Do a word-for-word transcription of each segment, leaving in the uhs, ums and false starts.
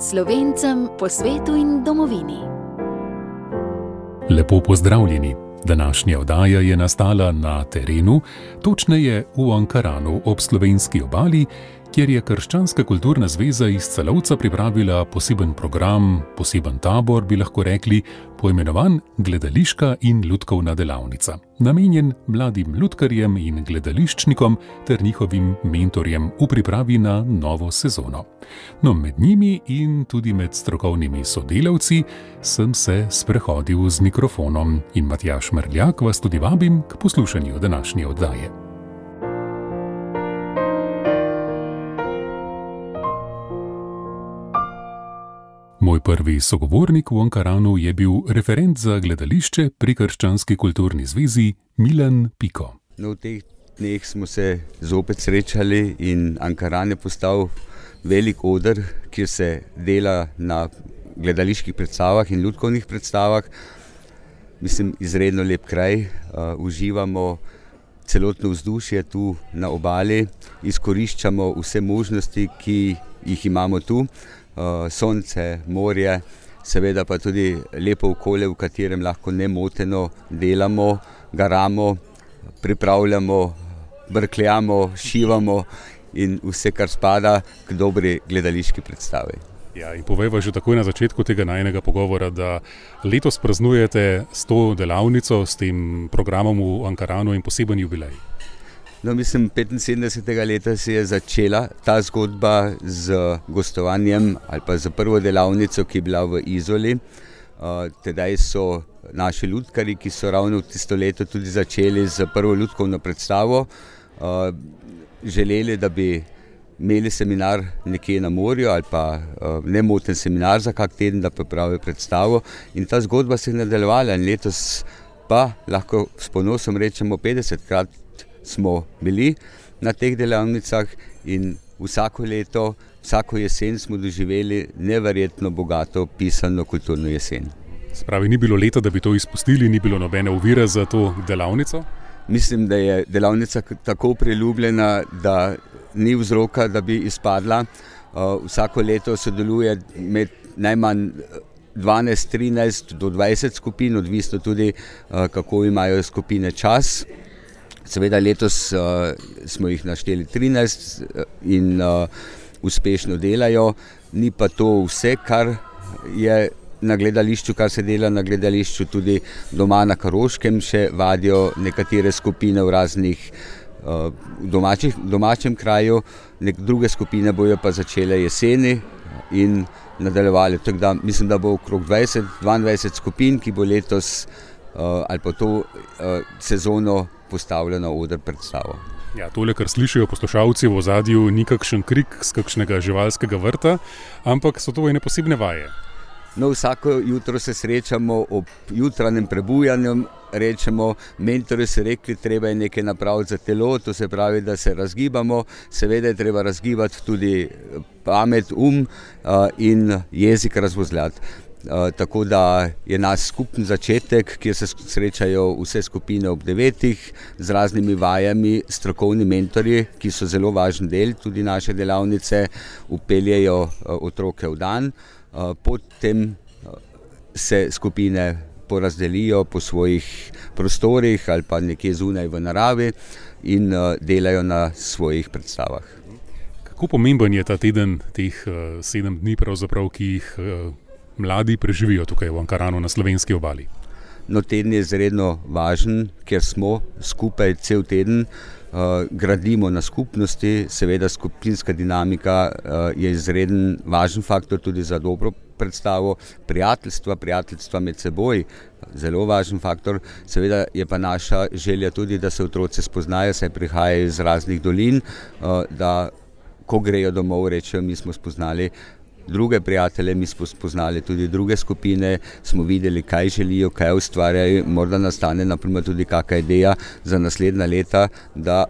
Slovencem po svetu in domovini. Lepo pozdravljeni. Današnja oddaja je nastala na terenu, točneje v Ankaranu ob slovenski obali, kjer je Krščanska kulturna zveza iz Celovca pripravila poseben program, poseben tabor, bi lahko rekli, poimenovan Gledališka in lutkovna delavnica, namenjen mladim lutkarjem in gledališčnikom ter njihovim mentorjem v pripravi na novo sezono. No, med njimi in tudi med strokovnimi sodelavci sem se sprehodil z mikrofonom in Matjaž Mrljak vas tudi vabim k poslušanju današnje oddaje. Moj prvi sogovornik v Ankaranu je bil referent za gledališče pri Krščanski kulturni zvezi Milan Piko. No, v teh dneh smo se zopet srečali in Ankaran je postal velik oder, kjer se dela na gledaliških predstavah in lutkovnih predstavah. Mislim, izredno lep kraj, uh, uživamo celotno vzdušje tu na obali, izkoriščamo vse možnosti, ki jih imamo tu. Uh, sonce, morje, seveda pa tudi lepo okolje, v katerem lahko nemoteno delamo, garamo, pripravljamo, brkljamo, šivamo in vse, kar spada k dobri gledališki predstavi. Ja, in povejva že takoj na začetku tega najinega pogovora, da letos praznujete s to delavnico, s tem programom v Ankaranu in poseben jubilej. No, mislim, petinsedemdesetega leta se je začela ta zgodba z gostovanjem ali pa z prvo delavnico, ki je bila v Izoli. Uh, tedaj so naši lutkarji, ki so ravno v tisto leto tudi začeli z prvo lutkovno predstavo, uh, želeli, da bi imeli seminar nekje na morju ali pa uh, nemoten seminar za kak teden, da pripravijo predstavo. In ta zgodba se je nadaljevala in letos pa lahko s ponosom rečemo petdesetkrat smo bili na teh delavnicah in vsako leto, vsako jesen smo doživeli neverjetno bogato pisano kulturno jesen. Spravi, ni bilo leta, da bi to izpustili, ni bilo nobene ovire za to delavnico? Mislim, da je delavnica tako priljubljena, da ni vzroka, da bi izpadla. Uh, vsako leto sodeluje med najmanj dvanajst, trinajst do dvajset skupin, odvisno tudi, uh, kako imajo skupine čas. Seveda letos uh, smo jih našteli trinajst in uh, uspešno delajo, ni pa to vse, kar je na gledališču, kar se dela na gledališču, tudi doma na Koroškem še vadijo nekatere skupine v raznih uh, domačih, domačem kraju, nek druge skupine bojo pa začele jeseni in nadaljevali. Tako da mislim, da bo okrog dvajset dvaindvajset skupin, ki bo letos uh, ali pa to uh, sezono postavljeno oder predstavo. Ja, tole, kar slišijo poslušalci v ozadju, ni kakšen krik z kakšnega živalskega vrta, ampak so to ene posebne vaje. No, vsako jutro se srečamo ob jutranjem prebujanju, rečemo, mentorji so rekli, treba je nekaj napraviti za telo, to se pravi, da se razgibamo, seveda je treba razgibati tudi pamet, um uh, in jezik razvozljati. Uh, tako da je naš skupen začetek, kjer se srečajo vse skupine ob devetih z raznimi vajami, strokovni mentorji, ki so zelo važen del tudi naše delavnice, upeljejo uh, otroke v dan, uh, potem uh, se skupine porazdelijo po svojih prostorih ali pa nekje zunaj v naravi in uh, delajo na svojih predstavah. Kako pomemben je ta teden, teh uh, sedem dni pravzaprav, ki jih uh, mladi preživijo tukaj v Ankaranu na slovenski obali? No, teden je izredno važen, ker smo skupaj cel teden, uh, gradimo na skupnosti, seveda skupinska dinamika uh, je izreden važen faktor tudi za dobro predstavo, prijateljstva, prijateljstva med seboj, zelo važen faktor, seveda je pa naša želja tudi, da se otroci spoznajo, saj prihajajo iz raznih dolin, uh, da ko grejo domov, rečejo, mi smo spoznali druge prijatelje, mi smo spoznali tudi druge skupine, smo videli, kaj želijo, kaj ustvarjajo, morda nastane naprimer tudi kakšna ideja za naslednja leta, da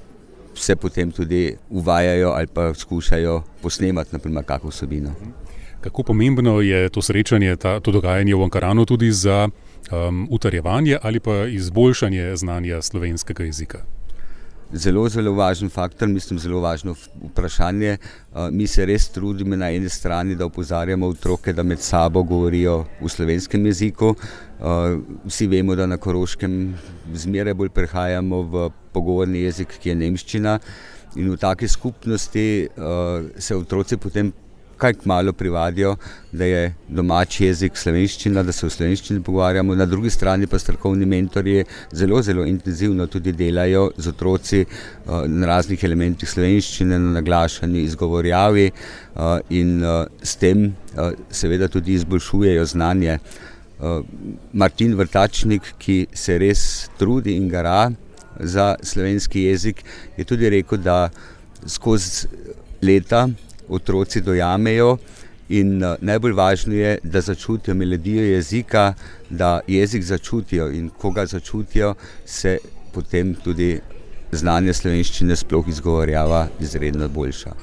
se potem tudi uvajajo ali pa skušajo posnemati naprimer kakšno vsebino. Kako pomembno je to srečanje, ta, to dogajanje v Ankaranu tudi za um, utrjevanje ali pa izboljšanje znanja slovenskega jezika? zelo, zelo važen faktor, mislim, zelo važno vprašanje. Mi se res trudimo na eni strani, da opozarjamo otroke, da med sabo govorijo v slovenskem jeziku. Vsi vemo, da na Koroškem zmeraj bolj prehajamo v pogovorni jezik, ki je nemščina, in v taki skupnosti se otroci potem kaj kmalu privadijo, da je domači jezik slovenščina, da se v slovenščini pogovarjamo. Na drugi strani pa strokovni mentorji zelo, zelo intenzivno tudi delajo z otroci na raznih elementih slovenščine, na naglašanju, izgovorjavi in s tem seveda tudi izboljšujejo znanje. Martin Vrtačnik, ki se res trudi in gara za slovenski jezik, je tudi rekel, da skozi leta otroci dojamejo in najbolj važno je, da začutijo melodijo jezika, da jezik začutijo, in ko ga začutijo, se potem tudi znanje slovenščine sploh izgovorjava izredno boljša.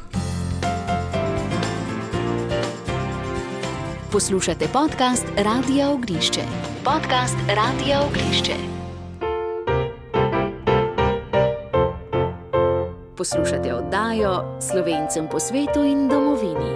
Poslušate podcast Radia Ognišče. Podcast Radia Ognišče. Poslušate oddajo Slovencem po svetu in domovini.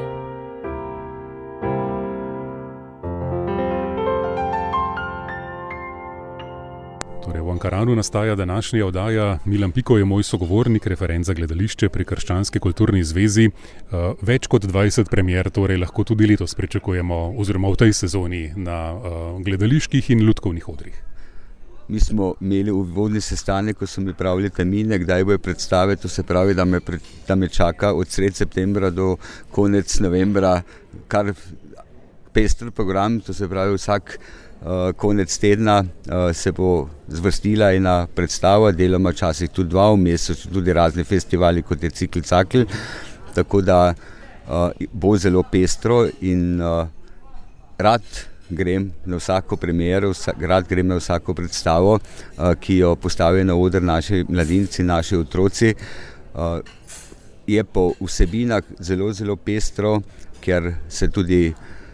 Torej, v Ankaranu nastaja današnja oddaja. Milan Piko je moj sogovornik, referent za gledališče pri Krščanski kulturni zvezi. Več kot dvajset premier torej lahko tudi letos pričakujemo, oziroma v tej sezoni, na gledaliških in lutkovnih odrih. Mi smo imeli uvodni sestanek, ko so mi pravili termine, kdaj bojo predstave, to se pravi, da me, da me čaka od sred septembra do konec novembra kar pester program, to se pravi vsak uh, konec tedna uh, se bo zvrstila ena predstava, deloma včasih tudi dva, vmes so tudi razni festivali, kot je Cikl Cakl, tako da uh, bo zelo pestro in uh, rad grem na vsako premiero, rad grem na vsako predstavo, ki jo postavijo na oder naši mladinci, naši otroci. Je po vsebinah zelo, zelo pestro, ker se tudi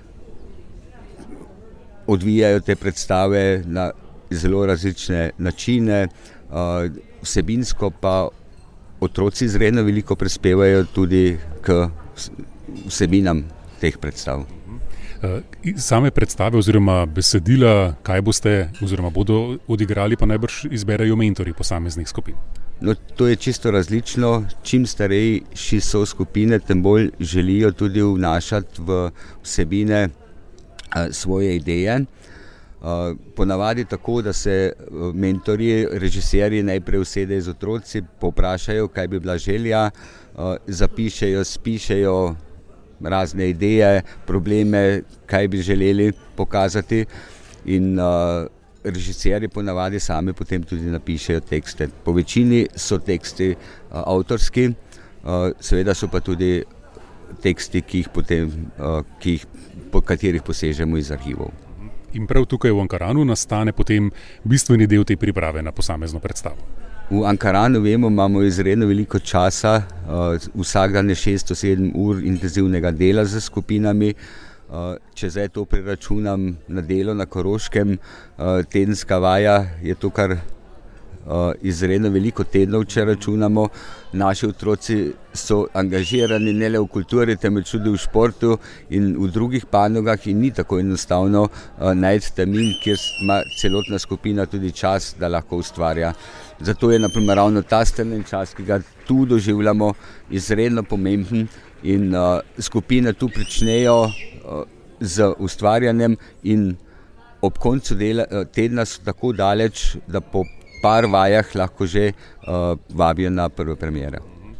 odvijajo te predstave na zelo različne načine. Vsebinsko pa otroci izredno veliko prispevajo tudi k vsebinam teh predstav. Same predstave oziroma besedila, kaj boste oziroma bodo odigrali, pa najbrž izberejo mentorji posameznih skupin. No, to je čisto različno. Čim starejši so skupine, tem bolj želijo tudi vnašati v vsebine svoje ideje. Ponavadi tako, da se mentorji, režiserji najprej usedejo z otroci, povprašajo, kaj bi bila želja, zapišejo, spišejo razne ideje, probleme, kaj bi želeli pokazati, in uh, režiserji ponavadi sami potem tudi napišejo tekste. Po večini so teksti uh, avtorski, uh, seveda so pa tudi teksti, ki jih potem, uh, ki jih, po katerih posežemo iz arhivov. In prav tukaj v Ankaranu nastane potem bistveni del te priprave na posamezno predstavo. V Ankaranu, vemo, imamo izredno veliko časa, vsak dan je šest do sedem ur intenzivnega dela z skupinami. Če zdaj to preračunam na delo na Koroškem, tedenska vaja je to kar izredno veliko tednov, če računamo. Naši otroci so angažirani ne le v kulturi, temveč tudi v športu in v drugih panogah, in ni tako enostavno najti termin, kjer ima celotna skupina tudi čas, da lahko ustvarja. Zato je naprimer ravno ta strnen čas, ki ga tu doživljamo, izredno pomemben, in uh, skupine tu pričnejo uh, z ustvarjanjem in ob koncu dela, uh, tedna so tako daleč, da po par vajah lahko že uh, vabijo na prve premiere.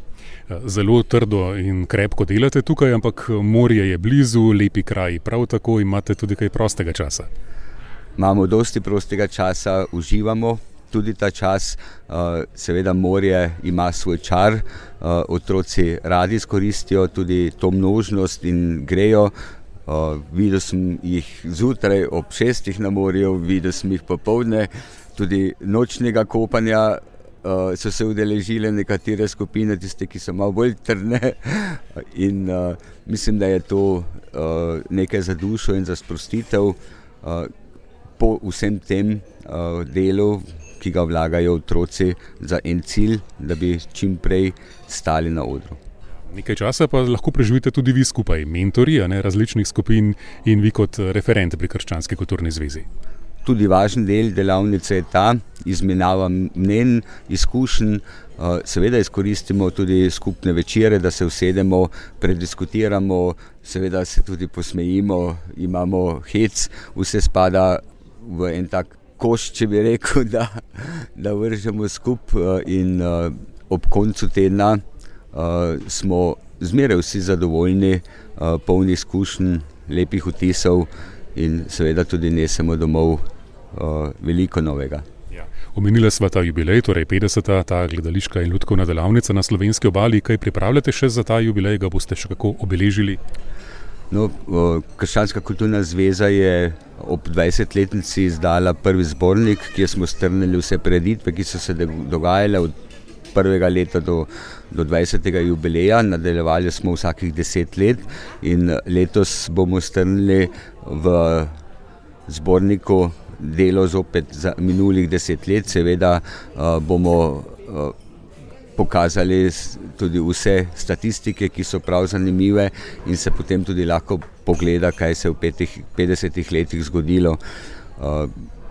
Zelo trdo in krepko delate tukaj, ampak morje je blizu, lepi kraj, prav tako imate tudi kaj prostega časa. Imamo dosti prostega časa, uživamo tudi ta čas, seveda morje ima svoj čar, otroci radi izkoristijo tudi to možnost in grejo. Videl sem jih zjutraj ob šestih na morju, videl sem jih popoldne, tudi nočnega kopanja so se udeležile nekatere skupine, tiste, ki so malo bolj trdne, in mislim, da je to nekaj za dušo in za sprostitev po vsem tem delu, ki ga vlagajo otroci za en cilj, da bi čim prej stali na odru. Nekaj časa pa lahko preživite tudi vi skupaj, mentori, a ne, različnih skupin in vi kot referent pri Krščanski kulturni zvezi. Tudi važen del delavnice je ta izmenjava mnenj, izkušenj. Seveda izkoristimo tudi skupne večere, da se usedemo, prediskutiramo, seveda se tudi posmejimo, imamo hec, vse spada v en tak koš, če bi rekel, da, da vržemo skupaj in ob koncu tedna smo zmeraj vsi zadovoljni, polni izkušenj, lepih vtisov in seveda tudi nesemo domov veliko novega. Ja. Omenila sva ta jubilej, torej petdeseta, ta gledališka in lutkovna delavnica na slovenski obali. Kaj pripravljate še za ta jubilej, ga boste še kako obeležili? No, Krščanska kulturna zveza je ob dvajsetletnici izdala prvi zbornik, kjer smo strnili vse prireditve, ki so se dogajale od prvega leta do, do dvajsetega jubileja. Nadaljevali smo vsakih deset let in letos bomo strnili v zborniku delo zopet za minulih deset let. Seveda uh, bomo uh, pokazali tudi vse statistike, ki so prav zanimive in se potem tudi lahko pogleda, kaj se je v petih, petdesetih letih zgodilo. Uh,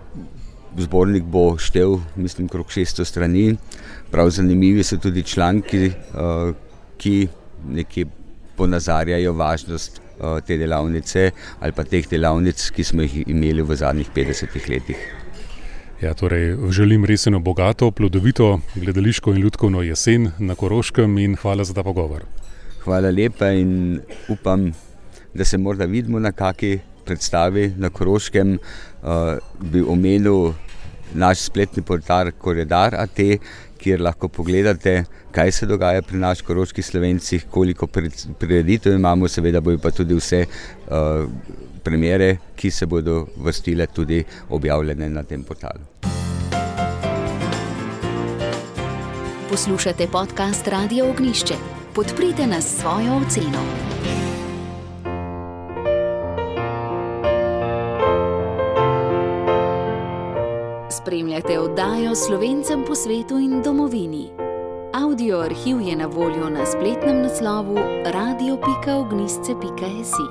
zbornik bo štel, mislim, krog šeststo strani. Prav zanimivi so tudi članki, uh, ki nekje ponazarjajo važnost te delavnice ali pa teh delavnic, ki smo jih imeli v zadnjih petdesetih letih. Ja, torej želim res eno bogato, plodovito gledališko in lutkovno jesen na Koroškem in hvala za ta pogovor. Hvala lepa in upam, da se morda vidimo na kaki predstavi na Koroškem. Uh, bi omenil naš spletni portal koredar pika at, kjer lahko pogledate, kaj se dogaja pri naš koroških Slovencih, koliko prireditev imamo, seveda bojo pa tudi vse uh, premiere, ki se bodo vrstile tudi objavljene na tem portalu. Poslušate podcast Radia Ognjišče. Podprite nas s svojo oceno. Spremljate oddajo Slovencem po svetu in domovini. Audio arhiv je na voljo na spletnem naslovu radio pika ognjišče pika si.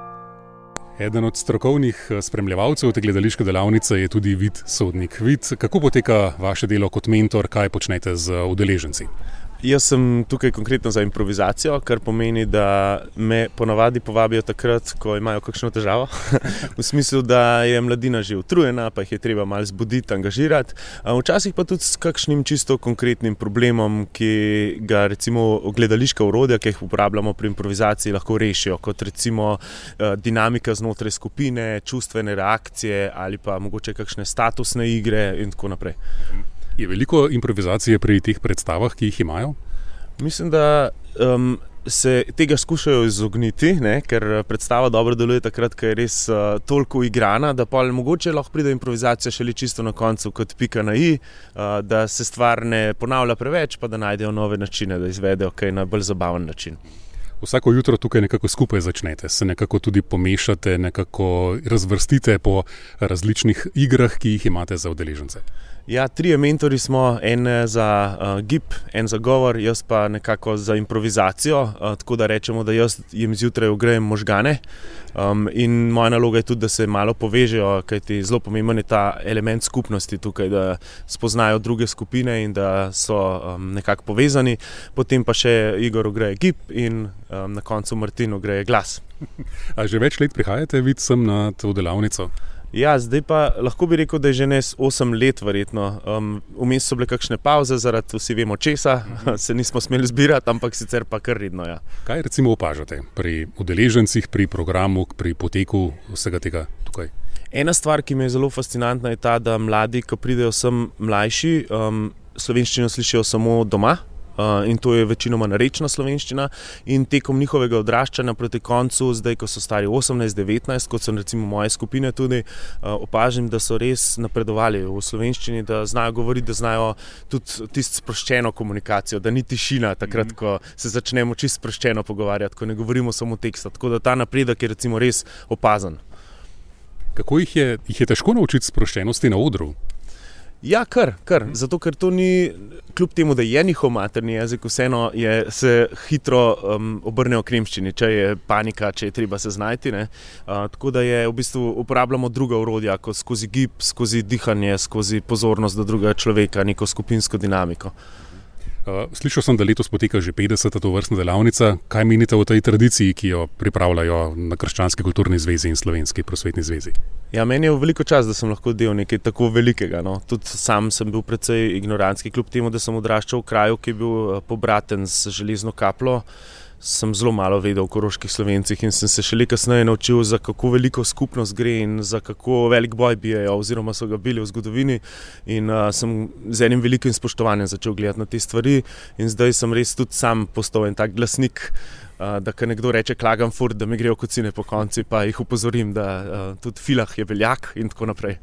Eden od strokovnih spremljevalcev te gledališke delavnice je tudi Vid Sodnik. Vid, kako poteka vaše delo kot mentor, kaj počnete z udeleženci? Jaz sem tukaj konkretno za improvizacijo, kar pomeni, da me ponavadi povabijo takrat, ko imajo kakšno težavo. V smislu, da je mladina že utrujena, pa jih je treba malo zbuditi, angažirati. Včasih pa tudi s kakšnim čisto konkretnim problemom, ki ga recimo gledališka orodja, ki jih uporabljamo pri improvizaciji, lahko rešijo, kot recimo dinamika znotraj skupine, čustvene reakcije ali pa mogoče kakšne statusne igre in tako naprej. Je veliko improvizacije pri teh predstavah, ki jih imajo? Mislim, da um, se tega skušajo izogniti, ne? Ker predstava dobro deluje takrat, ko je res uh, toliko igrana, da pa mogoče lahko pride improvizacija šele čisto na koncu kot pika na i, uh, da se stvar ne ponavlja preveč, pa da najdejo nove načine, da izvedejo kaj na bolj zabaven način. Vsako jutro tukaj nekako skupaj začnete, se nekako tudi pomešate, nekako razvrstite po različnih igrah, ki jih imate za udeležence. Ja, trije mentori smo, en za uh, gib, en za govor, jaz pa nekako za improvizacijo, uh, tako da rečemo, da jaz jim zjutraj ogrejem možgane um, in moja naloga je tudi, da se malo povežejo, kajti zelo pomemben je ta element skupnosti tukaj, da spoznajo druge skupine in da so um, nekako povezani, potem pa še Igor ogreje gib in um, na koncu Martin ogreje glas. A že več let prihajate, Vid, sem na to delavnico? Ja, zdaj pa lahko bi rekel, da je že ne osem let verjetno. Um, vmes so bile kakšne pavze zaradi vsi vemo česa, se nismo smeli zbirati, ampak sicer pa kar redno, ja. Kaj recimo opažate pri udeležencih, pri programu, pri poteku vsega tega tukaj? Ena stvar, ki mi je zelo fascinantna, je ta, da mladi, ko pridejo sem mlajši, um, slovenščino slišijo samo doma. Uh, in to je večinoma narečna slovenščina in tekom njihovega odraščanja proti koncu, zdaj ko so stari osemnajst devetnajst, kot so recimo moje skupine tudi, uh, opažam, da so res napredovali v slovenščini, da znajo govoriti, da znajo tudi tisto sproščeno komunikacijo, da ni tišina takrat, ko se začnemo čisto sproščeno pogovarjati, ko ne govorimo samo teksta, tako da ta napredek je recimo res opazen. Kako jih je, jih je težko naučiti sproščenosti na odru? Ja, kar, kar. Zato, ker to ni, kljub temu, da je njihov materni jezik, vseeno je, se hitro um, obrnejo k nemščini, če je panika, če je treba se znajti. Ne. Uh, tako da je v bistvu uporabljamo druga orodja, kot skozi gib, skozi dihanje, skozi pozornost do drugega človeka, neko skupinsko dinamiko. Slišal sem, da letos poteka že petdeseta tovrstna delavnica. Kaj menite o tej tradiciji, ki jo pripravljajo na Krščanski kulturni zvezi in Slovenski prosvetni zvezi? Ja, meni je v veliko čas, da sem lahko del nekaj tako velikega. No. Tudi sam sem bil precej ignorantski, kljub temu, da sem odraščal v kraju, ki je bil pobraten z železno kapljo. Sem zelo malo vedel o koroških Slovencih in sem se šele kasneje naučil, za kako veliko skupnost gre in za kako velik boj bijejo oziroma so ga bili v zgodovini. In uh, sem z enim velikim spoštovanjem začel gledati na te stvari in zdaj sem res tudi sam postal en tak glasnik, uh, da ko nekdo reče Klagenfurt, da mi grejo kocine po konci, pa jih upozorim, da uh, tudi Filah je veljak in tako naprej.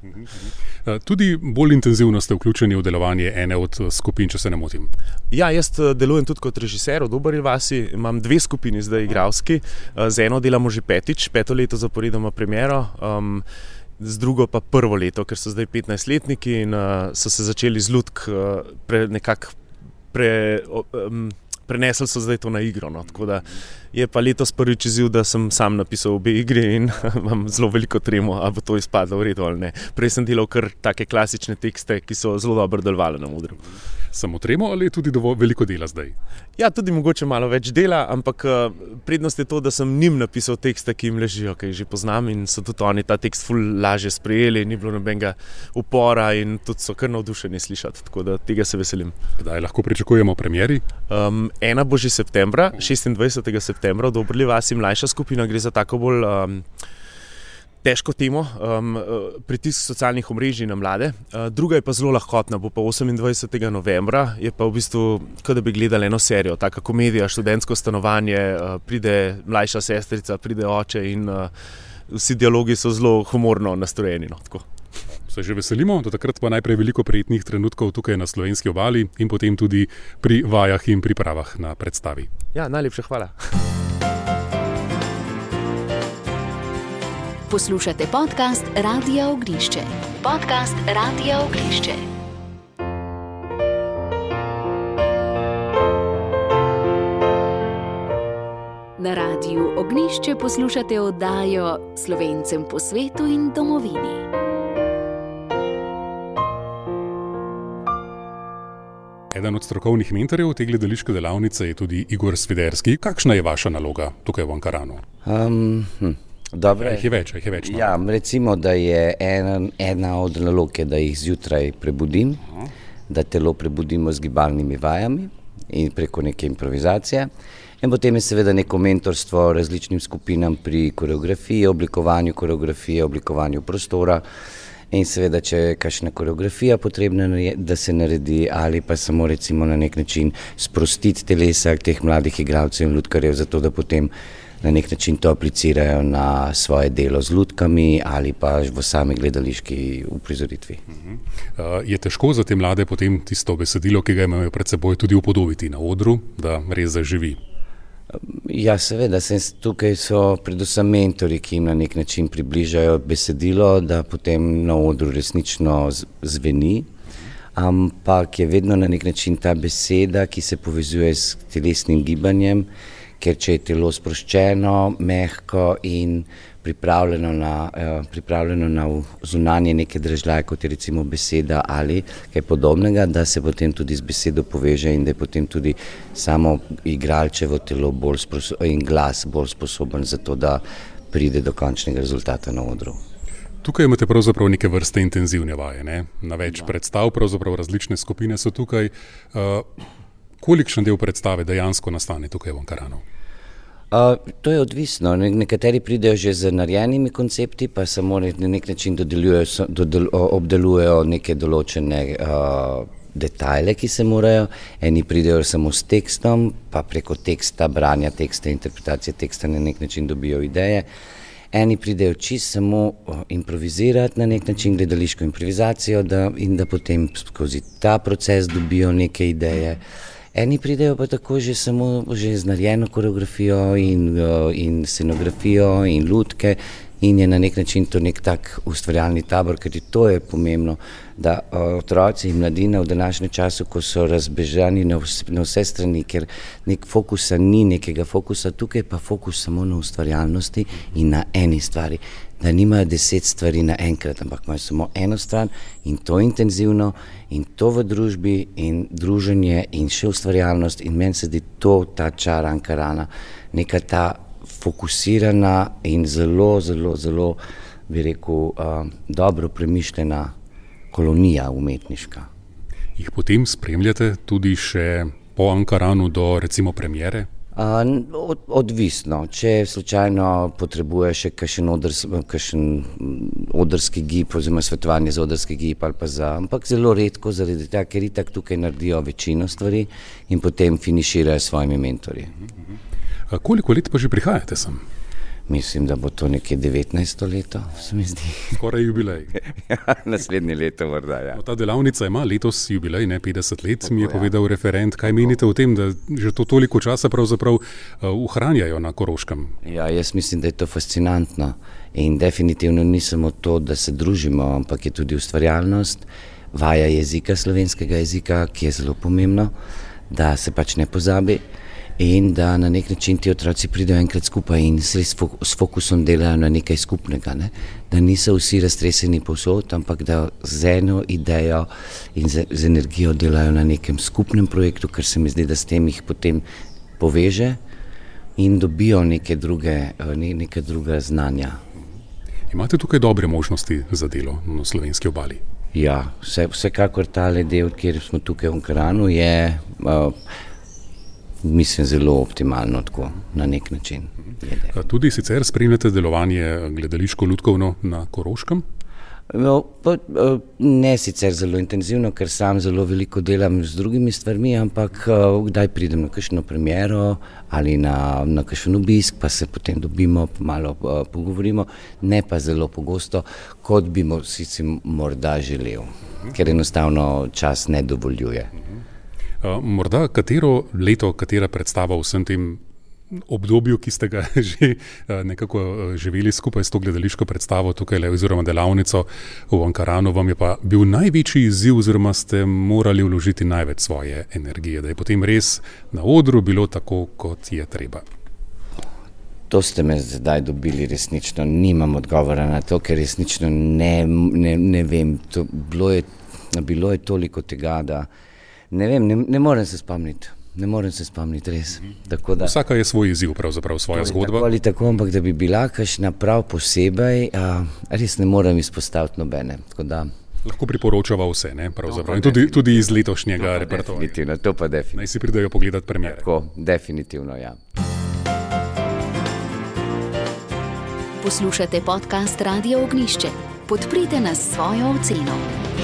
Tudi bolj intenzivno ste vključeni v delovanje ene od skupin, če se ne motim. Ja, jaz delujem tudi kot režiser v Dobri vasi, imam dve skupini zdaj igralski, z eno delamo že petič, peto leto zaporedoma premiero, um, z drugo pa prvo leto, ker so zdaj petnajstletniki in uh, so se začeli z lutk uh, pre, nekako pre, um, prenesli so zdaj to na igro. No. Tako da je pa letos prvič izziv, da sem sam napisal obe igri in imam zelo veliko tremo, ali bo to izpadlo v redu ali ne. Prej sem delal kar take klasične tekste, ki so zelo dobro delovali na odru. Samo tremo ali je tudi dovolj veliko dela zdaj? Ja, tudi mogoče malo več dela, ampak prednost je to, da sem njim napisal tekste, ki jim ležijo, ki jih že poznam in so tudi oni ta tekst ful lažje sprejeli, ni bilo nobenega upora in tudi so kar navdušeni slišati, tako da tega se veselim. Kdaj lahko pričakujemo premieri? Um, ena bo že septembra, šestindvajsetega septembra v Dobri vasi, mlajša skupina, gre za tako bolj um, težko temo, um, pritisk socialnih omrežij na mlade. Uh, druga je pa zelo lahkotna, bo pa osemindvajsetega novembra, je pa v bistvu, kot da bi gledali eno serijo, taka komedija, študentsko stanovanje, uh, pride mlajša sestrica, pride oče in uh, vsi dialogi so zelo humorno nastrojeni. No, tako. Se že veselimo, do takrat pa najprej veliko prijetnih trenutkov tukaj na slovenski obali in potem tudi pri vajah in pripravah na predstavi. Ja, najlepša hvala. Poslušate podcast Radia Ognjišče. Podcast Radia Ognjišče. Na Radiu Ognjišče poslušate oddajo Slovencem po svetu in domovini. Eden od strokovnih mentorjev te gledališke delavnice je tudi Igor Sviderski. Kakšna je vaša naloga tukaj v Ankaranu? Um, hm. Dobre. Ja, jih je več, jih je več. No? Ja, recimo, da je ena, ena od nalog, da jih zjutraj prebudim, Aha. da telo prebudimo z gibalnimi vajami in preko neke improvizacije. In potem je seveda neko mentorstvo različnim skupinam pri koreografiji, oblikovanju koreografije, oblikovanju prostora. In seveda, če je kakšna koreografija potrebna, da se naredi ali pa samo recimo na nek način sprostiti telesa teh mladih igralcev in lutkarjev, zato da potem na nek način to aplicirajo na svoje delo z lutkami ali pa v sami gledališki uprizoritvi. Uh-huh. Uh, je težko za te mlade potem tisto besedilo, ki ga imajo pred seboj, tudi upodobiti na odru, da res zaživi? Ja, seveda, tukaj so predvsem mentori, ki jim na nek način približajo besedilo, da potem na odru resnično zveni, ampak je vedno na nek način ta beseda, ki se povezuje s telesnim gibanjem, ker če je telo sproščeno, mehko in pripravljeno na, eh, pripravljeno na zunanje neke dražljaje, kot je recimo beseda ali kaj podobnega, da se potem tudi z besedo poveže in da je potem tudi samo igralčevo telo bolj spos- in glas bolj sposoben za to, da pride do končnega rezultata na odru. Tukaj imate pravzaprav neke vrste intenzivne vaje, ne? Na več da. predstav, pravzaprav različne skupine so tukaj. Uh, kolikšen del predstave dejansko nastane tukaj v Ankaranu? Uh, to je odvisno. Nekateri pridejo že z narejenimi koncepti, pa samo na nek način dodeljujejo, dodel, obdelujejo neke določene uh, detajle, ki se morajo. Eni pridejo samo s tekstom, pa preko teksta, branja teksta, interpretacije teksta na nek način dobijo ideje. Eni pridejo čisto samo improvizirati na nek način, gledališko improvizacijo da, in da potem skozi ta proces dobijo neke ideje. Eni pridejo pa tako že samo že z narejeno koreografijo in, in scenografijo in lutke in je na nek način to nek tak ustvarjalni tabor, ker to je pomembno, da otroci in mladina v današnjem času, ko so razbežani na vse, na vse strani, ker nek fokusa ni, nekega fokusa, tukaj pa fokus samo na ustvarjalnosti in na eni stvari, da nimajo deset stvari naenkrat, ampak imajo samo eno stvar in to intenzivno in to v družbi in druženje in še ustvarjalnost in meni se zdi to ta čar Ankarana, neka ta fokusirana in zelo, zelo, zelo, bi rekel, uh, dobro premišljena kolonija umetniška. Jih potem spremljate tudi še po Ankaranu do recimo premiere? Uh, od, odvisno, če slučajno potrebuje še kakšen, odrs, kakšen odrski gib oziroma svetovanje za odrski gib ali pa za, ampak zelo redko zaradi tega, ker itak tukaj naredijo večino stvari in potem finiširajo s svojimi mentorji. A koliko let pa že prihajate sem? Mislim, da bo to nekje devetnajsto leto, se mi zdi. Skoraj jubilej. Ja, naslednje leto morda, ja. No, ta delavnica ima letos jubilej, ne petdeset let, tako, mi je povedal ja. Referent. Kaj tako. Menite o tem, da že to toliko časa pravzaprav uh, ohranjajo na Koroškem? Ja, jaz mislim, da je to fascinantno in definitivno ni samo to, da se družimo, ampak je tudi ustvarjalnost, vaja jezika, slovenskega jezika, ki je zelo pomembno, da se pač ne pozabi. In da na nek način ti otroci pridejo enkrat skupaj in s fokusom delajo na nekaj skupnega, ne? Da niso vsi raztreseni povsod, ampak da z eno idejo in z, z energijo delajo na nekem skupnem projektu, ker se mi zdi, da s tem jih potem poveže in dobijo neke druge, ne, neke druge znanja. Imate tukaj dobre možnosti za delo na slovenski obali? Ja, vse, vsekakor tale del, kjer smo tukaj v Ankaranu, je uh, mislim zelo optimalno tako, na nek način. Tudi sicer spremljate delovanje gledališko-lutkovno na Koroškem? No, pa, ne sicer zelo intenzivno, ker sam zelo veliko delam z drugimi stvarmi, ampak kdaj pridem na kakšno premiero ali na, na kakšen obisk, pa se potem dobimo, malo pogovorimo, ne pa zelo pogosto, kot bi si morda želel, ker enostavno čas ne dovoljuje. Uh, morda katero leto, katera predstava v vsem tem obdobju, ki ste ga že uh, nekako uh, živeli skupaj s to gledališko predstavo tukaj oziroma delavnico v Ankaranu, vam je pa bil največji izziv oziroma ste morali vložiti največ svoje energije, da je potem res na odru bilo tako, kot je treba? To ste me zdaj dobili resnično, nimam odgovora na to, ker resnično ne, ne, ne vem, to, bilo, je, bilo je toliko tega, da Ne vem, ne, ne morem se spomniti, ne morem se spomniti, res. Tako da, vsaka je svoj izziv, pravzaprav svoja zgodba. Tako ali tako, ampak da bi bila kakšna prav posebej, a, res ne morem izpostaviti nobene. Tako da, lahko priporočava vse, ne, pravzaprav. In tudi, tudi iz letošnjega repertoarja. Definitivno, to pa definitivno. Naj si pridejo pogledati premiere. Tako, definitivno, ja. Poslušate podcast Radio Ognjišče. Podprite nas s svojo oceno.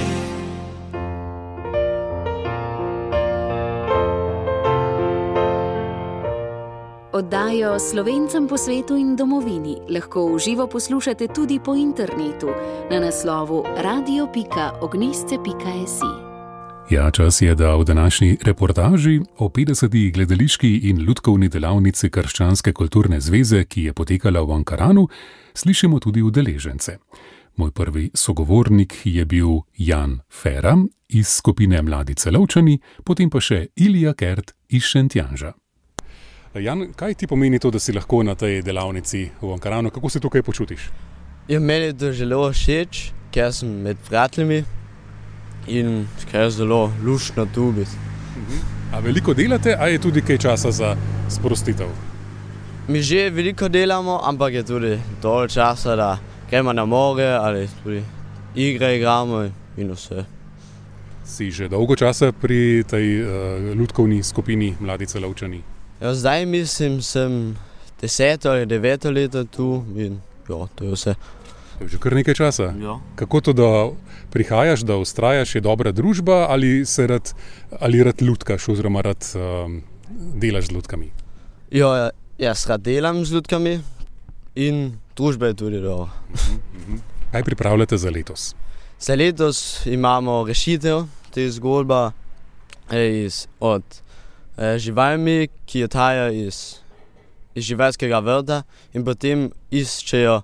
Oddajo Slovencem po svetu in domovini lahko v živo poslušate tudi po internetu na naslovu radio pika ognjišče pika si. Ja, čas je, da v današnji reportaži o petdeseti gledališki in lutkovni delavnici Krščanske kulturne zveze, ki je potekala v Ankaranu, slišimo tudi udeležence. Moj prvi sogovornik je bil Jan Fera iz skupine Mladi Celovčani, potem pa še Ilija Kert iz Šentjanža. Jan, kaj ti pomeni to, da si lahko na tej delavnici v Ankaranu? Kako se tukaj počutiš? Ja, meni je to zelo všeč, ker sem med prijatelji in ker je zelo luštno tu biti. Uh-huh. A veliko delate, a je tudi kaj časa za sprostitev? Mi že veliko delamo, ampak je tudi dovolj časa, da gremo na more ali tudi igre igramo in vse. Si že dolgo časa pri tej uh, lutkovni skupini Mladi Celovčani? Ja, zdaj mislim, sem deseto ali deveto leto tu in jo, to je vse. Je že kar nekaj časa? Ja. Kako to, da prihajaš, da vztrajaš, je dobra družba ali se rad, ali rad lutkaš oziroma rad um, delaš z lutkami? Ja, jaz rad delam z lutkami in družba je tudi dobra. Kaj pripravljate za letos? Za letos imamo rešitev te zgodba iz, od živalmi, ki odhajajo iz, iz živalskega vrta in potem iščejo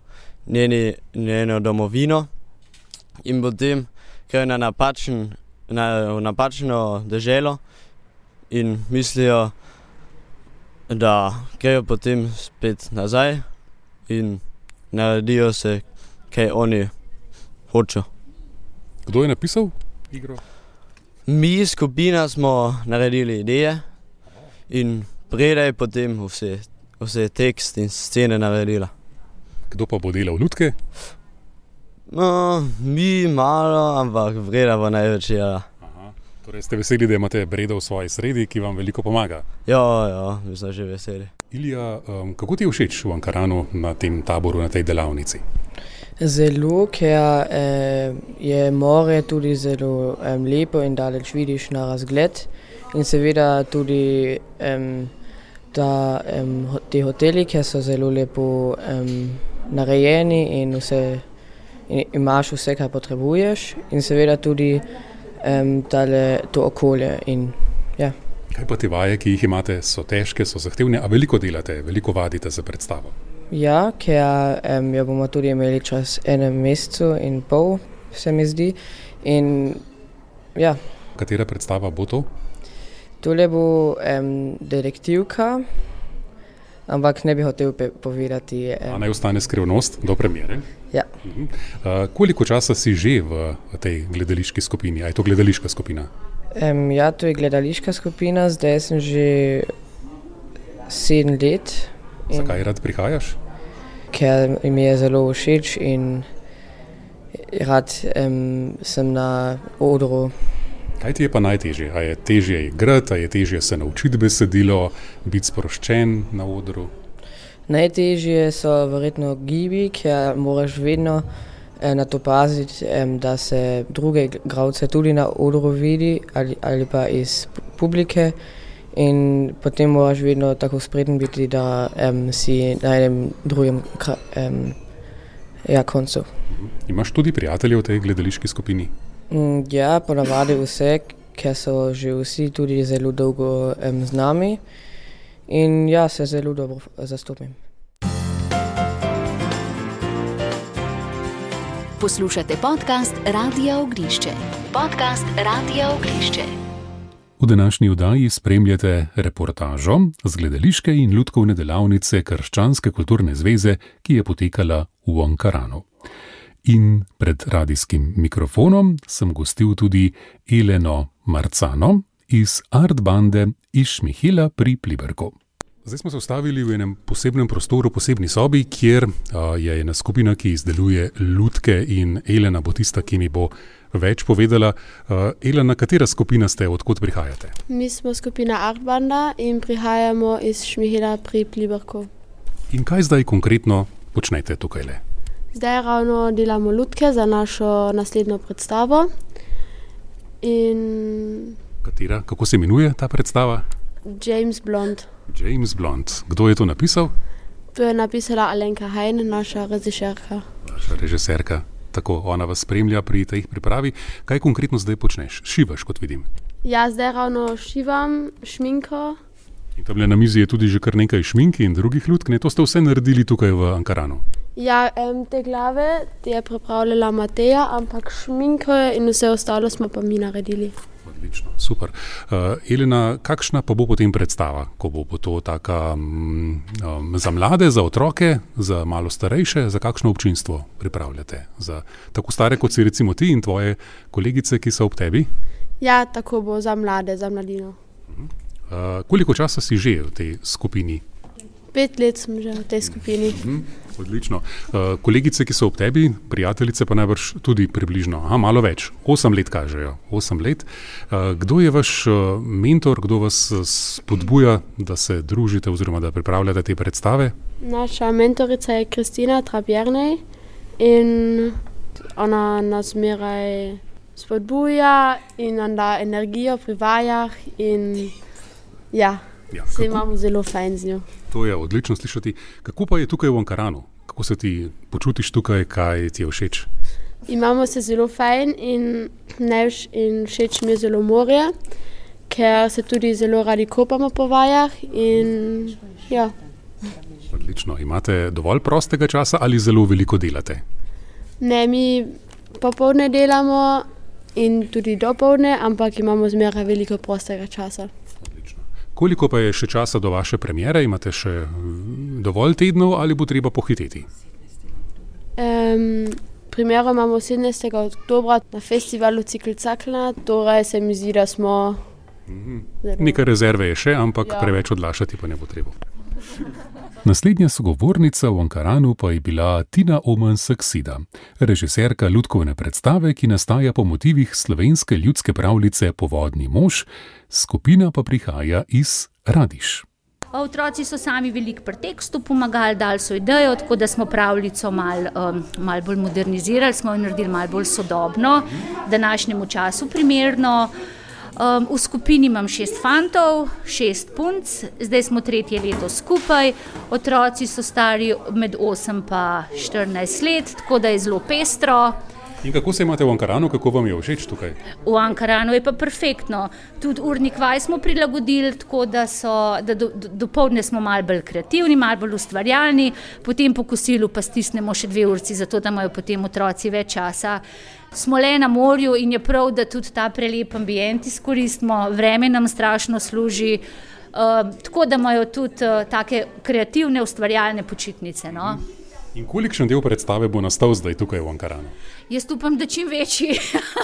njeni, njeno domovino in potem grejo na, napačen, na napačno deželo in mislijo, da grejo potem spet nazaj in naredijo se, kaj oni hočejo. Kdo je napisal igro? Mi, skupina, smo naredili ideje in predaj potem vse, vse tekst in scene naredila. Kdo pa bo delal lutke? No, mi malo, ampak Breda bo največja. Aha. Torej ste veseli, da imate Bredo v svoji sredi, ki vam veliko pomaga? Ja, ja, mi smo že veseli. Ilija, um, kako ti je všeč v Ankaranu na tem taboru, na tej delavnici? Zelo, ker eh, je more tudi zelo eh, lepo in daleč vidiš na razgled. In seveda tudi um, da, um, te hoteli, ki so zelo lepo um, narejeni in, vse, in imaš vse, kar potrebuješ. In seveda tudi um, tale, to okolje. In, ja. Kaj pa te vaje, ki jih imate, so težke, so zahtevne, a veliko delate, veliko vadite za predstavo? Ja, ker um, jo bomo tudi imeli čez enem mesecu in pol, se mi zdi. In, ja. Katera predstava bo to? Tole bo um, detektivka, ampak ne bi hotel povedati. Um. A naj ostane skrivnost do premiere? Ja. Uh-huh. Uh, koliko časa si že v, v tej gledališki skupini? A je to gledališka skupina? Um, ja, to je gledališka skupina, zdaj sem že sedem let. Zakaj rad prihajaš? Ker mi je zelo všeč in rad um, sem na odru. Kaj ti je pa najtežje? A je težje igrati, a je težje se naučiti besedilo, biti sproščen na odru? Najtežje so verjetno gibi, ker moraš vedno eh, na to paziti, eh, da se druge igralce tudi na odru vidi ali, ali pa iz publike. In potem moraš vedno tako spreten biti, da um, si na enem drugem um, ja, koncu. Imaš tudi prijatelje v tej gledališki skupini? Mm, ja, ponavadi vse, ker so že vsi tudi zelo dolgo um, z nami. In ja, se zelo dobro zastopim. Poslušate podcast Radia Ognišče. Podcast Radia Ognišče. V današnji oddaji spremljate reportažo z gledališke in lutkovne delavnice Krščanske kulturne zveze, ki je potekala v Ankaranu. In pred radijskim mikrofonom sem gostil tudi Eleno Marcano iz Art Bande iz Šmihela pri Pliberku. Zdaj smo se ustavili v enem posebnem prostoru, posebni sobi, kjer a, je ena skupina, ki izdeluje lutke, in Elena bo tista, ki mi bo več povedala. Uh, Elena, katera skupina ste, odkot prihajate? Mi smo skupina Art Banda in prihajamo iz Šmihela pri Pliberku. In kaj zdaj konkretno počnete tukaj le? Zdaj ravno delamo lutke za našo naslednjo predstavo. In katera? Kako se imenuje ta predstava? James Blond. James Blond. Kdo je to napisal? To je napisala Alenka Hein, naša režiserka. Naša režiserka. Tako, ona vas spremlja pri tej pripravi. Kaj konkretno zdaj počneš? Šivaš, kot vidim. Ja, zdaj ravno šivam šminko. In tamle na mizi je tudi že kar nekaj šminki in drugih lutk. Ne? To ste vse naredili tukaj v Ankaranu? Ja, em, te glave te je pripravljala Mateja, ampak šminko in vse ostalo smo pa mi naredili. Odlično, super. Uh, Elena, kakšna pa bo potem predstava? Ko bo, bo to taka um, um, za mlade, za otroke, za malo starejše, za kakšno občinstvo pripravljate? Za tako stare, kot si recimo ti in tvoje kolegice, ki so ob tebi? Ja, tako bo za mlade, za mladino. Uh, koliko časa si že v tej skupini? Pet let sem že v tej skupini. Mm-hmm. Odlično. Uh, kolegice, ki so ob tebi, prijateljice pa najbrž tudi približno, aha, malo več, osem let kažejo, osem let. Uh, kdo je vaš uh, mentor, kdo vas spodbuja, da se družite oziroma da pripravljate te predstave? Naša mentorica je Kristina Trabjernej in ona nas zmeraj spodbuja in nam da energijo pri vajah in ja, ja se imamo zelo fajn z njo. To je odlično slišati. Kako pa je tukaj v Ankaranu? Kako se ti počutiš tukaj, kaj ti je všeč? Imamo se zelo fajn in, nevš, in všeč mi je zelo morje, ker se tudi zelo radi kopamo po vajah in ja. Odlično. Imate dovolj prostega časa ali zelo veliko delate? Ne, mi popoldne delamo in tudi dopoldne, ampak imamo zmeraj veliko prostega časa. Odlično. Koliko pa je še časa do vaše premiere? Imate še dovolj tednov ali bo treba pohiteti? Um, Premiero imamo sedemnajstega oktobra na festivalu Cikl Caklna, torej se mi zdi, da smo... Mhm. Nekaj rezerve je še, ampak ja. Preveč odlašati pa ne bo treba. Naslednja sogovornica v Ankaranu pa je bila Tina Oman Saksida, režiserka lutkovne predstave, ki nastaja po motivih slovenske ljudske pravljice Povodni mož, skupina pa prihaja iz Radiš. Otroci so sami veliko pri tekstu pomagali, dali so idejo, tako da smo pravljico malo um, mal bolj modernizirali, smo jo naredili malo bolj sodobno, današnjemu času primerno. Um, v skupini imam šest fantov, šest punc, zdaj smo tretje leto skupaj, otroci so stari med osem pa štirinajst let, tako da je zelo pestro. In kako se imate v Ankaranu, kako vam je všeč tukaj? V Ankaranu je pa perfektno. Tudi urnik vaj smo prilagodili, tako da so, da do, do, dopoldne smo malo bolj kreativni, malo bolj ustvarjalni, potem po kosilu pa stisnemo še dve urci, zato da imajo potem otroci več časa. Smo le na morju in je prav, da tudi ta prelep ambient izkoristimo, vreme nam strašno služi, uh, tako da imajo tudi uh, take kreativne, ustvarjalne počitnice, no. In kolikšen del predstave bo nastal zdaj tukaj v Ankaranu? Jaz upam, da čim večji.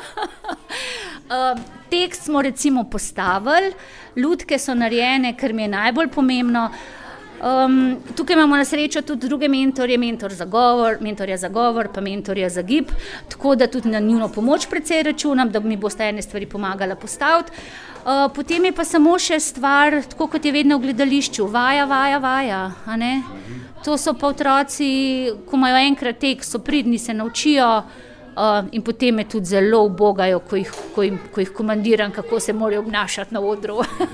uh, tekst smo recimo postavili, lutke so narejene, kar mi je najbolj pomembno. Um, tukaj imamo na srečo tudi druge mentorje, mentor za govor, mentorja za govor, pa mentorja za gib, tako da tudi na njuno pomoč precej računam, da mi boste ene stvari pomagala postaviti. Uh, potem je pa samo še stvar, tako kot je vedno v gledališču, vaja, vaja, vaja, a ne? To so pa otroci, ko imajo enkrat tekst, so pridni, se naučijo uh, in potem je tudi zelo ubogajo, ko jih, ko jim, ko jih komandiram, kako se morajo obnašati na odru.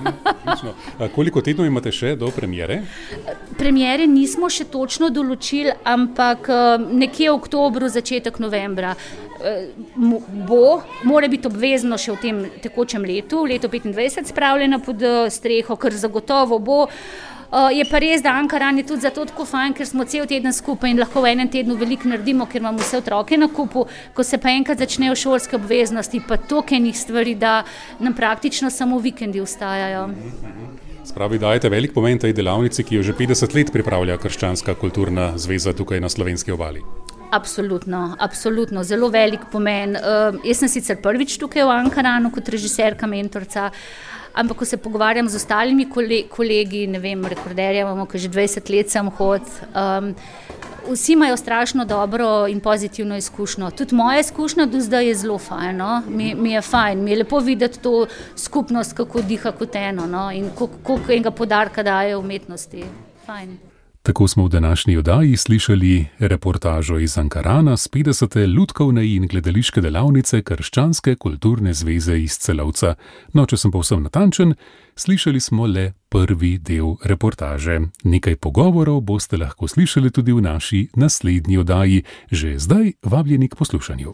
Koliko tednov imate še do premiere? Premiere nismo še točno določili, ampak uh, nekje v oktobru, začetek novembra. Uh, bo, mora biti obvezno še v tem tekočem letu, leto petindvajset spravljena pod uh, streho, ker zagotovo bo. Uh, je pa res, da Ankaran je tudi zato tako fajn, ker smo cel teden skupaj in lahko v enem tednu veliko naredimo, ker imamo vse otroke na kupu, ko se pa enkrat začnejo šolske obveznosti, pa toliko enih stvari, da nam praktično samo vikendi ostajajo. Spravi, dajete velik pomen tej delavnici, ki jo že petdeset let pripravlja Krščanska kulturna zveza tukaj na slovenski obali. Absolutno, absolutno, zelo velik pomen. Uh, jaz sem sicer prvič tukaj v Ankaranu kot režiserka, mentorca, ampak ko se pogovarjam z ostalimi kolegi, ne vem, rekorderja imamo, ki že dvajset let sem hod, um, vsi imajo strašno dobro in pozitivno izkušnjo. Tudi moja izkušnja do zdaj je zelo fajn, no? mi, mi je fajn, mi je lepo videti to skupnost, kako diha kot eno, no? In koliko enega podarka daje umetnosti. Fajn. Tako smo v današnji oddaji slišali reportažo iz Ankarana s petdesete lutkovne in gledališke delavnice Krščanske kulturne zveze iz Celovca. No, če sem povsem natančen, slišali smo le prvi del reportaže. Nekaj pogovorov boste lahko slišali tudi v naši naslednji oddaji. Že zdaj vabljeni k poslušanju.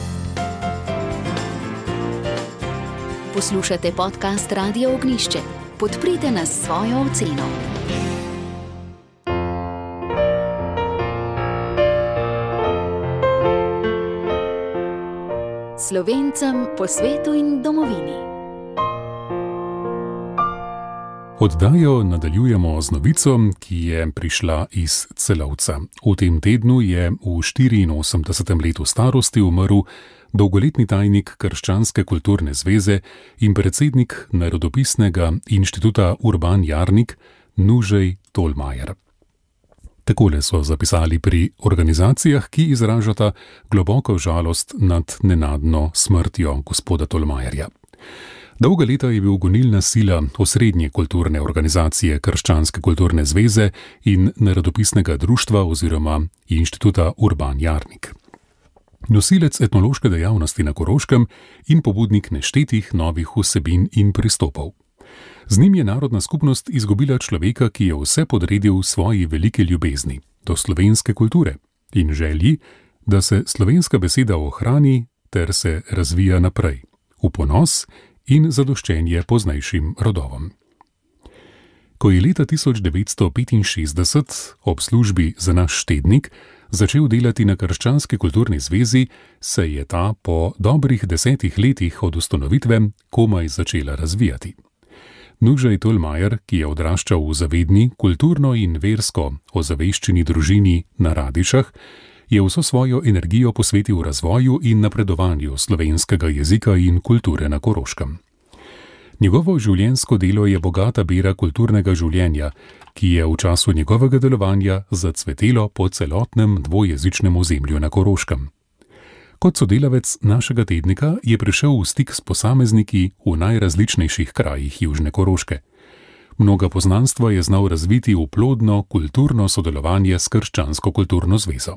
Poslušate podcast Radio Ognjišče. Podprite nas s svojo oceno. Slovencem po svetu in domovini. Oddajo nadaljujemo z novico, ki je prišla iz Celovca. V tem tednu je v štiriinosemdesetem letu starosti umrl dolgoletni tajnik Krščanske kulturne zveze in predsednik Narodopisnega inštituta Urban Jarnik Nužej Tolmajer. Takole so zapisali pri organizacijah, ki izražata globoko žalost nad nenadno smrtjo gospoda Tolmajerja. Dolga leta je bil gonilna sila osrednje kulturne organizacije Krščanske kulturne zveze in Narodopisnega društva oziroma inštituta Urban Jarnik. Nosilec etnološke dejavnosti na Koroškem in pobudnik neštetih novih vsebin in pristopov. Z njim je narodna skupnost izgubila človeka, ki je vse podredil svoji velike ljubezni do slovenske kulture in želji, da se slovenska beseda ohrani ter se razvija naprej, v ponos in zadoščenje poznejšim rodovom. Ko je leta tisoč devetsto petinšestdeset ob službi za naš tednik začel delati na Krščanski kulturni zvezi, se je ta po dobrih desetih letih od ustanovitve komaj začela razvijati. Nužaj Tolmajer, ki je odraščal v zavedni, kulturno in versko ozaveščeni družini na Radišah, je vso svojo energijo posvetil razvoju in napredovanju slovenskega jezika in kulture na Koroškem. Njegovo življenjsko delo je bogata bera kulturnega življenja, ki je v času njegovega delovanja zacvetelo po celotnem dvojezičnem ozemlju na Koroškem. Kot sodelavec našega tednika je prišel v stik s posamezniki v najrazličnejših krajih južne Koroške. Mnoga poznanstva je znal razviti v plodno kulturno sodelovanje s Krščansko kulturno zvezo.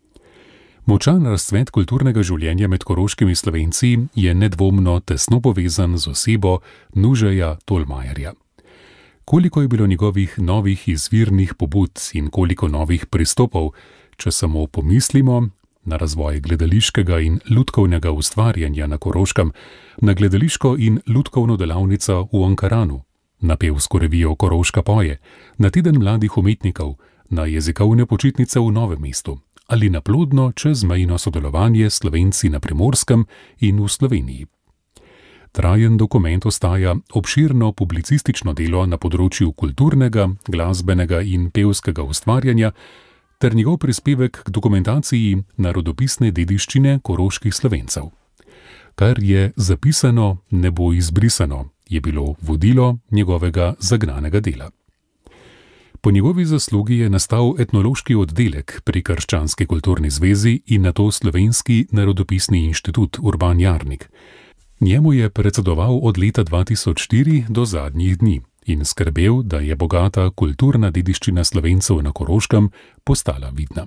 Močan razcvet kulturnega življenja med koroškimi Slovenci je nedvomno tesno povezan z osebo Nužaja Tolmajerja. Koliko je bilo njegovih novih izvirnih pobud in koliko novih pristopov, če samo pomislimo na razvoj gledališkega in lutkovnega ustvarjanja na Koroškem, na gledališko in lutkovno delavnico v Ankaranu, na pevsko revijo Koroška poje, na teden mladih umetnikov, na jezikovne počitnice v Novem mestu ali na plodno čezmejno sodelovanje s Slovenci na Primorskem in v Sloveniji. Trajen dokument ostaja obširno publicistično delo na področju kulturnega, glasbenega in pevskega ustvarjanja ter njegov prispevek k dokumentaciji narodopisne dediščine koroških Slovencev. Kar je zapisano, ne bo izbrisano, je bilo vodilo njegovega zagnanega dela. Po njegovi zaslugi je nastal etnološki oddelek pri Krščanski kulturni zvezi in nato Slovenski narodopisni inštitut Urban Jarnik. Njemu je predsedoval od leta dva tisoč štiri do zadnjih dni in skrbel, da je bogata kulturna dediščina Slovencev na Koroškem postala vidna.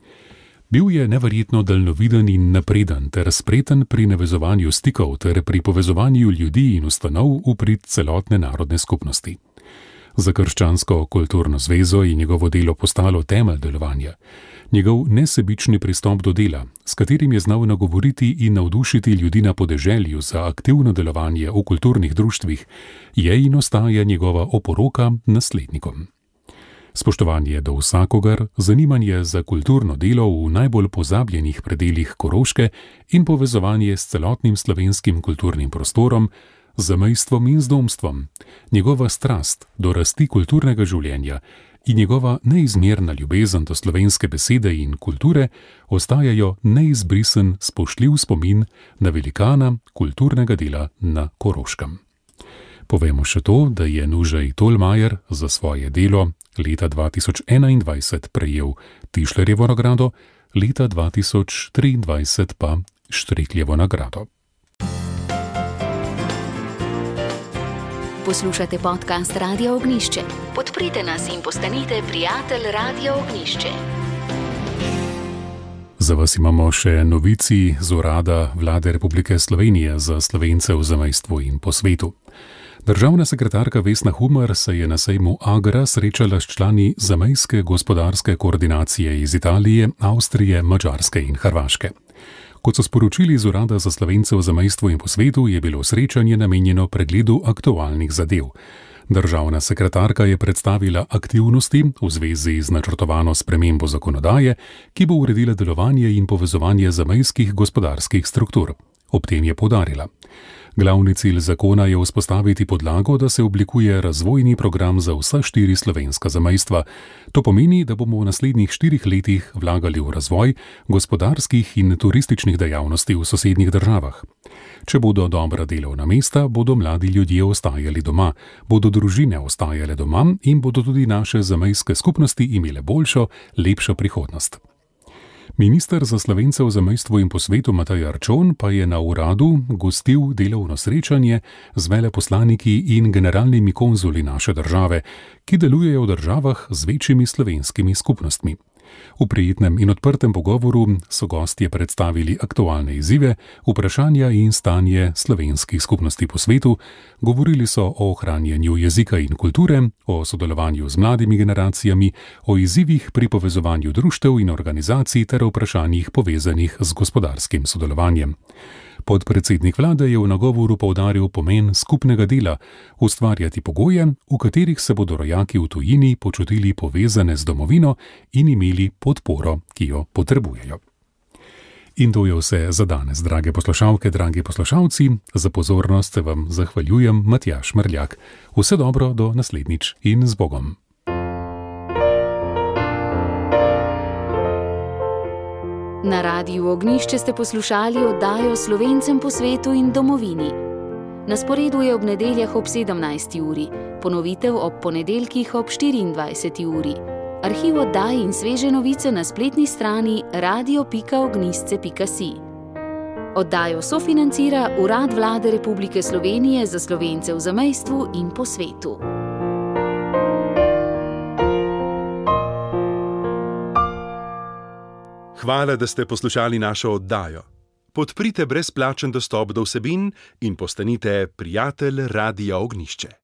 Bil je neverjetno daljnoviden in napreden ter spreten pri navezovanju stikov ter pri povezovanju ljudi in ustanov v prid celotne narodne skupnosti. Za Krščansko kulturno zvezo je njegovo delo postalo temelj delovanja. Njegov nesebični pristop do dela, s katerim je znal nagovoriti in navdušiti ljudi na podeželju za aktivno delovanje v kulturnih društvih, je in ostaja njegova oporoka naslednikom. Spoštovanje do vsakogar, zanimanje za kulturno delo v najbolj pozabljenih predelih Koroške in povezovanje s celotnim slovenskim kulturnim prostorom, zamejstvom in zdomstvom, njegova strast do rasti kulturnega življenja in njegova neizmerna ljubezen do slovenske besede in kulture ostajajo neizbrisen spoštljiv spomin na velikana kulturnega dela na Koroškem. Povemo še to, da je Nužaj Tolmajer za svoje delo leta dva tisoč enaindvajset prejel Tišlerjevo nagrado, leta dva tisoč triindvajset pa Štrekljevo nagrado. Poslušate podcast Radia Ognjišče. Podprite nas in postanite prijatelj Radia Ognjišče. Za vas imamo še novici z urada Vlade Republike Slovenije za Slovence v zamejstvu in po svetu. Državna sekretarka Vesna Humar se je na sejmu Agra srečala s člani zamejske gospodarske koordinacije iz Italije, Avstrije, Madžarske in Hrvaške. Kot so sporočili z urada za Slovence v zamejstvu in po svetu, je bilo srečanje namenjeno pregledu aktualnih zadev. Državna sekretarka je predstavila aktivnosti v zvezi z načrtovano spremembo zakonodaje, ki bo uredila delovanje in povezovanje zamejskih gospodarskih struktur. Ob tem je poudarila: glavni cilj zakona je vzpostaviti podlago, da se oblikuje razvojni program za vsa štiri slovenska zamejstva. To pomeni, da bomo v naslednjih štirih letih vlagali v razvoj gospodarskih in turističnih dejavnosti v sosednjih državah. Če bodo dobra delovna mesta, bodo mladi ljudje ostajali doma, bodo družine ostajale doma in bodo tudi naše zamejske skupnosti imele boljšo, lepšo prihodnost. Minister za Slovence v zamejstvu in po svetu Matej Arčon pa je na uradu gostil delovno srečanje z veleposlaniki in generalnimi konzuli naše države, ki delujejo v državah z večjimi slovenskimi skupnostmi. V prijetnem in odprtem pogovoru so gostje predstavili aktualne izzive, vprašanja in stanje slovenskih skupnosti po svetu, govorili so o ohranjanju jezika in kulture, o sodelovanju z mladimi generacijami, o izzivih pri povezovanju društev in organizacij ter o vprašanjih povezanih z gospodarskim sodelovanjem. Podpredsednik vlade je v nagovoru poudaril pomen skupnega dela, ustvarjati pogoje, v katerih se bodo rojaki v tujini počutili povezane z domovino in imeli podporo, ki jo potrebujejo. In to je vse za danes, drage poslušalke, dragi poslušalci. Za pozornost se vam zahvaljujem, Matjaž Mrljak. Vse dobro do naslednjič in z Bogom. Na Radiu Ognjišče ste poslušali oddajo Slovencem po svetu in domovini. Na sporedu je ob nedeljah ob sedemnajsti uri, ponovitev ob ponedeljkih ob štiriindvajseti uri. Arhiv oddaj in sveže novice na spletni strani radio pika ognjišče pika si. Oddajo sofinancira Urad Vlade Republike Slovenije za Slovence v zamejstvu in po svetu. Hvala, da ste poslušali našo oddajo. Podprite brezplačen dostop do vsebin in postanite prijatelj Radia Ognjišče.